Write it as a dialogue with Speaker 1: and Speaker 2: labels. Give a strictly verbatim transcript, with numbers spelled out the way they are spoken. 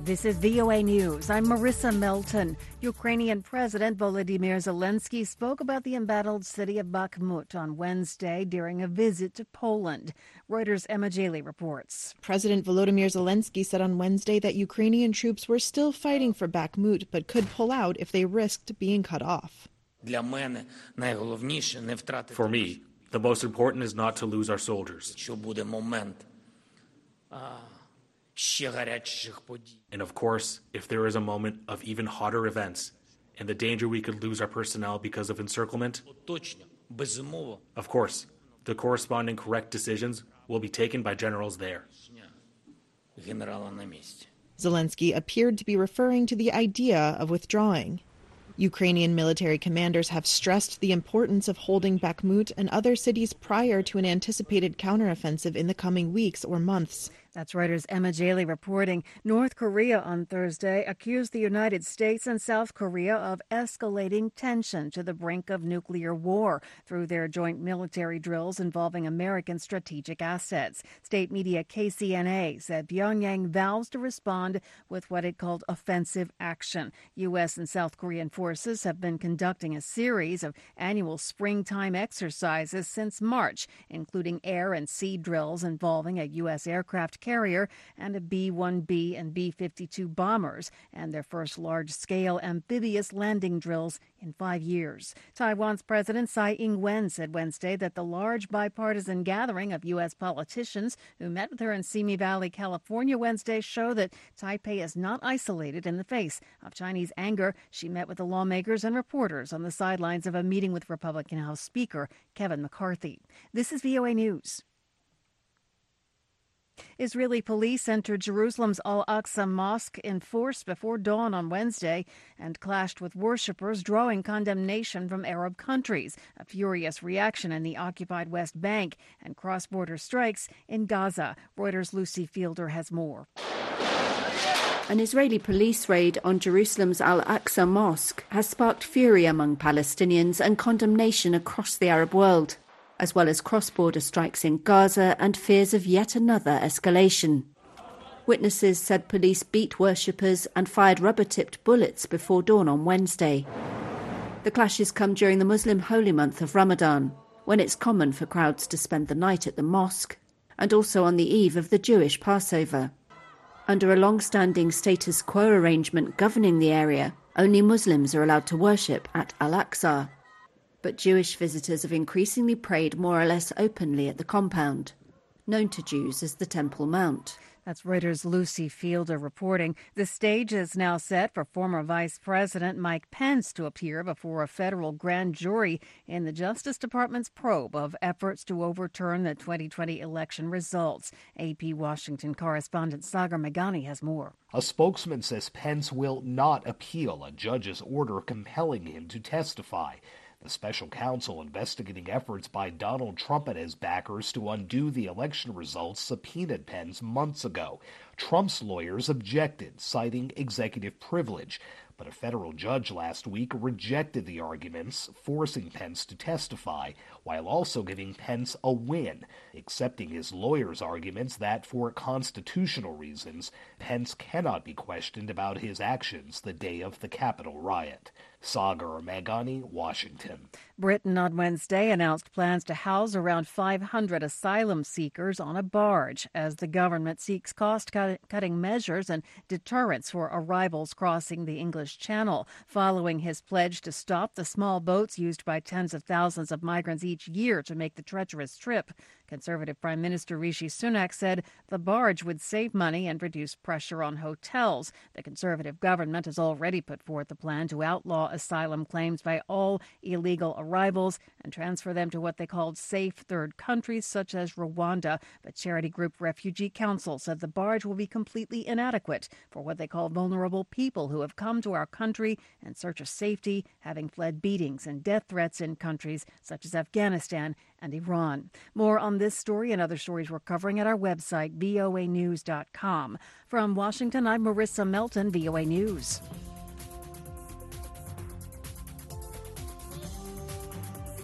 Speaker 1: This is V O A News. I'm Marissa Melton. Ukrainian President Volodymyr Zelensky spoke about the embattled city of Bakhmut on Wednesday during a visit to Poland. Reuters' Emma Jaley reports.
Speaker 2: President Volodymyr Zelensky said on Wednesday that Ukrainian troops were still fighting for Bakhmut but could pull out if they risked being cut off.
Speaker 3: For me, the most important is not to lose our soldiers. And of course, if there is a moment of even hotter events and the danger we could lose our personnel because of encirclement, of course, the corresponding correct decisions will be taken by generals there.
Speaker 2: Zelensky appeared to be referring to the idea of withdrawing. Ukrainian military commanders have stressed the importance of holding Bakhmut and other cities prior to an anticipated counteroffensive in the coming weeks or months.
Speaker 1: That's Reuters' Emma Jaley reporting. North Korea on Thursday accused the United States and South Korea of escalating tension to the brink of nuclear war through their joint military drills involving American strategic assets. State media K C N A said Pyongyang vows to respond with what it called offensive action. U S and South Korean forces have been conducting a series of annual springtime exercises since March, including air and sea drills involving a U S aircraft carrier and a B one B and B fifty-two bombers, and their first large-scale amphibious landing drills in five years. Taiwan's President Tsai Ing-wen said Wednesday that the large bipartisan gathering of U S politicians who met with her in Simi Valley, California Wednesday show that Taipei is not isolated in the face of Chinese anger. She met with the lawmakers and reporters on the sidelines of a meeting with Republican House Speaker Kevin McCarthy. This is V O A News. Israeli police entered Jerusalem's Al-Aqsa Mosque in force before dawn on Wednesday and clashed with worshippers, drawing condemnation from Arab countries, a furious reaction in the occupied West Bank, and cross-border strikes in Gaza. Reuters' Lucy Fielder has more.
Speaker 4: An Israeli police raid on Jerusalem's Al-Aqsa Mosque has sparked fury among Palestinians and condemnation across the Arab world, as well as cross-border strikes in Gaza and fears of yet another escalation. Witnesses said police beat worshippers and fired rubber-tipped bullets before dawn on Wednesday. The clashes come during the Muslim holy month of Ramadan, when it's common for crowds to spend the night at the mosque, and also on the eve of the Jewish Passover. Under a long-standing status quo arrangement governing the area, only Muslims are allowed to worship at Al-Aqsa. But Jewish visitors have increasingly prayed more or less openly at the compound, known to Jews as the Temple Mount.
Speaker 1: That's Reuters' Lucy Fielder reporting. The stage is now set for former Vice President Mike Pence to appear before a federal grand jury in the Justice Department's probe of efforts to overturn the twenty twenty election results. A P Washington correspondent Sagar Meghani has more.
Speaker 5: A spokesman says Pence will not appeal a judge's order compelling him to testify. The special counsel investigating efforts by Donald Trump and his backers to undo the election results subpoenaed Pence months ago. Trump's lawyers objected, citing executive privilege. But a federal judge last week rejected the arguments, forcing Pence to testify, while also giving Pence a win, accepting his lawyers' arguments that, for constitutional reasons, Pence cannot be questioned about his actions the day of the Capitol riot. Sagar Meghani, Washington.
Speaker 1: Britain on Wednesday announced plans to house around five hundred asylum seekers on a barge as the government seeks cost-cutting measures and deterrents for arrivals crossing the English Channel, following his pledge to stop the small boats used by tens of thousands of migrants each year to make the treacherous trip. Conservative Prime Minister Rishi Sunak said the barge would save money and reduce pressure on hotels. The Conservative government has already put forth a plan to outlaw asylum claims by all illegal arrivals and transfer them to what they called safe third countries such as Rwanda. But charity group Refugee Council said the barge will be completely inadequate for what they call vulnerable people who have come to our country in search of safety, having fled beatings and death threats in countries such as Afghanistan and Iran. More on this story and other stories we're covering at our website, V O A news dot com. From Washington, I'm Marissa Melton, V O A News.